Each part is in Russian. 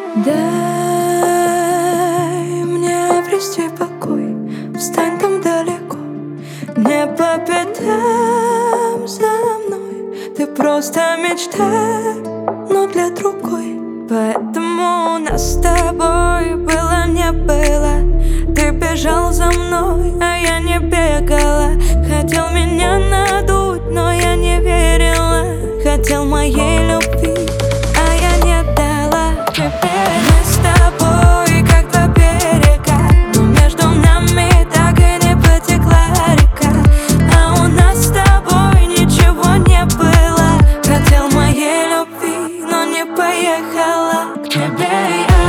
Дай мне обрести покой, встань там далеко, не по пятам за мной. Ты просто мечта, но для другой. Поэтому у нас с тобой было не было. Ты бежал за мной, а я не бегала. Хотел меня надуть, но я не верила. Хотел моей любви, а я не дала. Теперь мы с тобой как два берега, но между нами так и не потекла река. А у нас с тобой ничего не было. Хотел моей любви, но не поехала к тебе я.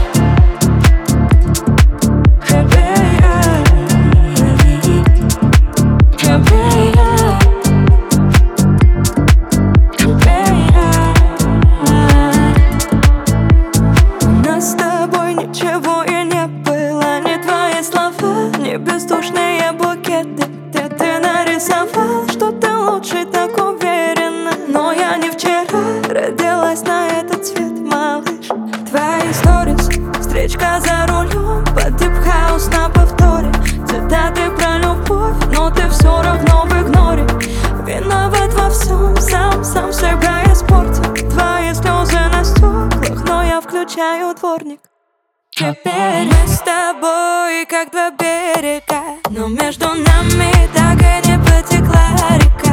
Ничего и не было, ни твои слова, ни бездушные букеты, где ты нарисовал, что ты лучше, так уверенно. Но я не вчера родилась на этот свет, малыш. Твои сторис, встречка за рулем, под дип-хаус на повторе, цитаты про любовь, но ты все равно в игноре. Виноват во всем, сам себя испортил. Твои слезы на стеклах, но я включаю дворник. Теперь мы с тобой как два берега, но между нами так и не потекла река.